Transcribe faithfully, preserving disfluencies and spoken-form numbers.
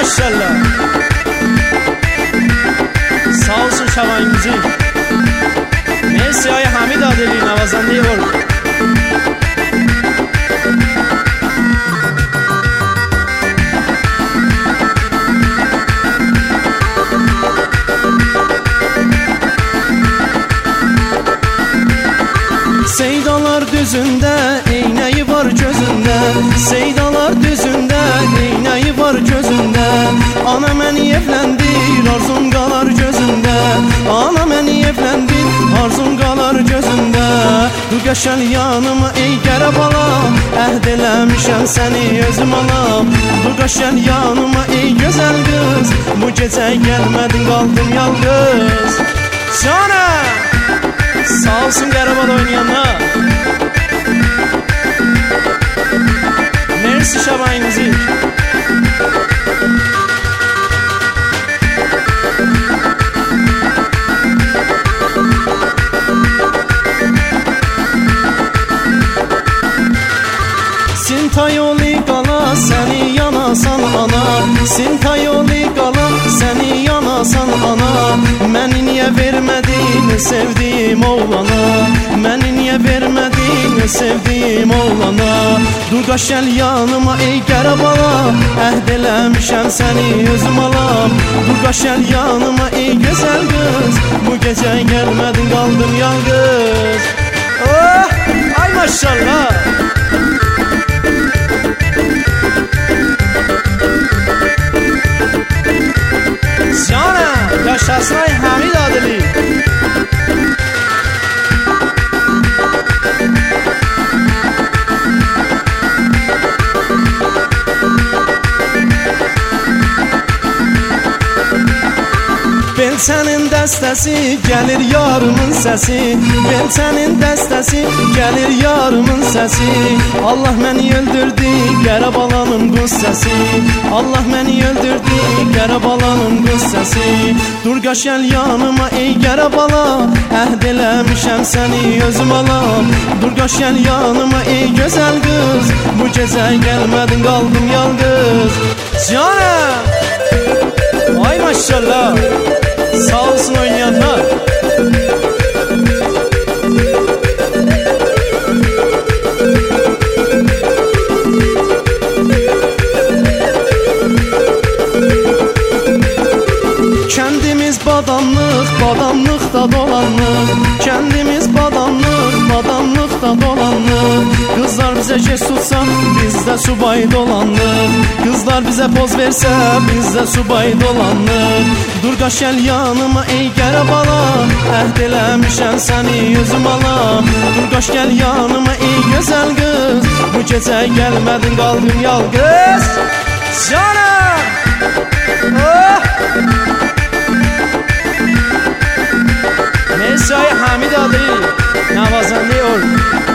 maşallah. Sağ olsun Şaban Müzik. Mersi ay Hamid Adeli navazanده ol. Seydalar düzünde, eyneyi var gözünde. Seydalar düzünde, eyneyi var gözünde. Ana məni evləndir, arzum qalar gözündə. Ana məni evləndir, arzum qalar gözündə. Du qəşəl yanıma ey qərə balam, əhd eləmişəm səni özüm alam. Du qəşəl yanıma ey gözəl qız, bu gecə gəlmədin qaldım yalqız. Canə! Sağ olsun Qarabağ oynayanlar. Mersi Şaban Müzik. Sintayoli qala səni yanasan ana. Sintayoli qala səni yanasan ana. Məni niyə vermədin sevdiyim oğlana? Məni niyə vermədin sevdiyim oğlana? Dur qaşəl yanıma ey qərə bala, əhd eləmişəm səni özüm alam. Dur qaşəl yanıma ey gözəl qız, bu gecə gəlmədin qaldım yalqız. Oh, ay maşallah. Canım, yaşasın ay Hamid Adeli. Belçənin dəstəsi, gəlir yarımın səsi. Belçənin dəstəsi, gəlir yarımın səsi. Allah məni öldürdü, qərə balanın quz səsi. Allah məni öldürdü, qərə balanın quz səsi. Dur qaşəl yanıma ey qərə bala, əhd eləmişəm səni özüm alam. Dur qaşəl yanıma ey gözəl qız, bu gecə gəlmədin qaldım yalqız. Canım! Ay maşallah. Sağ olsun oynayanlar. Kendimiz badamlıq, badamlıqda dolanlıq. Kendimiz badamlıq, badamlıqda dolanlıq. Kızlar bizə geç tutsa, bizdə subay dolanlıq. Kızlar bizə poz versə, bizdə subay dolanlıq. Dur qaşəl yanıma ey qərə bala, əhd eləmişəm səni özüm alam. Dur qaşəl yanıma ey gözəl qız, bu gecə gəlmədin qaldım yalqız. Canım! Oh! Mersi ay Hamid Adeli navazanده ol.